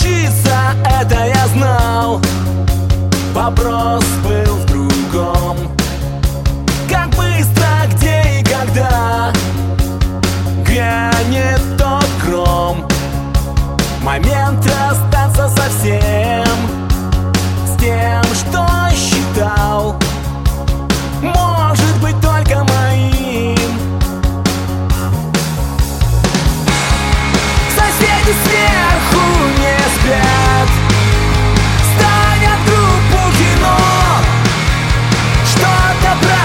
случится, это я знал. Вопрос был в другом: как быстро, где и когда грянет тот гром. Момент расстаться совсем с тем, что считал может быть только моим. Соседи сверху не спят, ставят группу кино, что-то про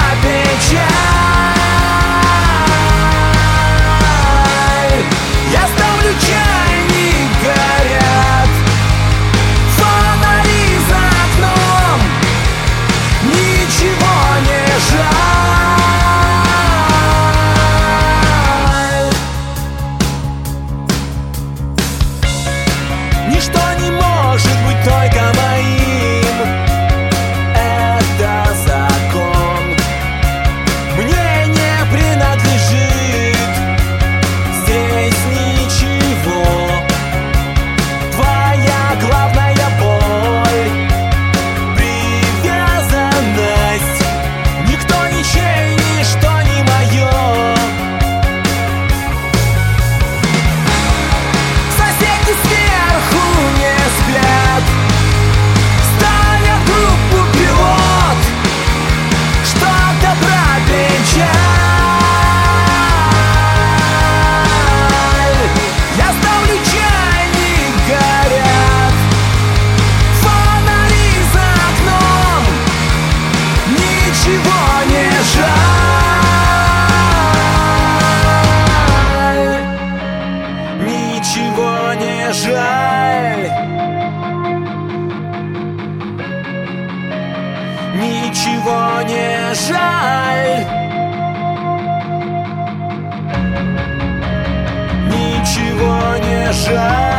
печаль. Я ставлю чайник, горят фонари за окном, ничего не жаль. Ничто не может быть только моим, это закон. Мне не принадлежит здесь ничего. Твоя главная боль — привязанность. Никто ничей, ничто не мое. Соседи сверху не спят, ставят группу пилот, что-то про печаль. Я ставлю чайник, горят фонари за окном, ничего не жаль. Ничего не жаль. Ничего не жаль. Ничего не жаль.